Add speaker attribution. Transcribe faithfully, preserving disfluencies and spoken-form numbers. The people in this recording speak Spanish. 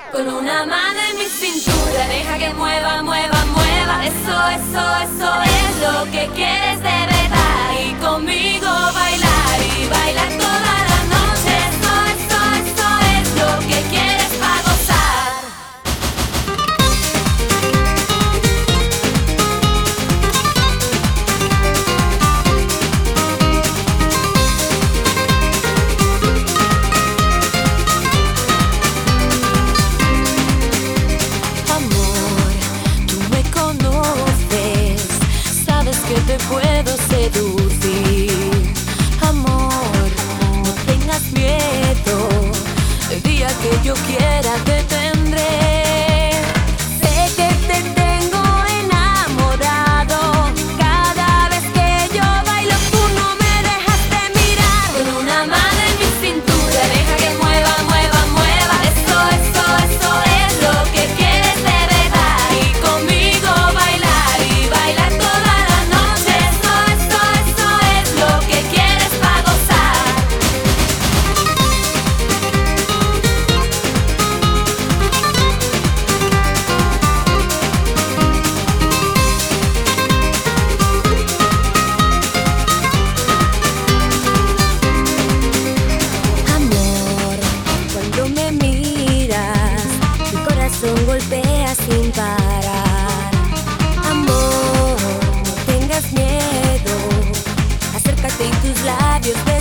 Speaker 1: Con una mano en mi cintura, deja que mueva, mueva, mueva. Eso, eso, eso es lo que quieres de verdad. Y conmigo bailar y bailar toda la noche. Eso, eso, eso es lo que quieres para gozar.
Speaker 2: Que te puedo seducir, amor, no tengas miedo, el día que yo quiera te tendré. Sé que te tengo enamorado, cada vez que yo bailo tú no me dejas de mirar.
Speaker 1: Con una mano en mi cintura, deja que mueva, mueva, mueva. Eso, eso, eso es lo que quieres de verdad. Y conmigo bailar y bailar toda la noche. Eso, eso, eso es lo que quieres para gozar.
Speaker 2: Amor, cuando me miras, mi corazón golpea sin parar. Amor, no tengas miedo, acércate y tus labios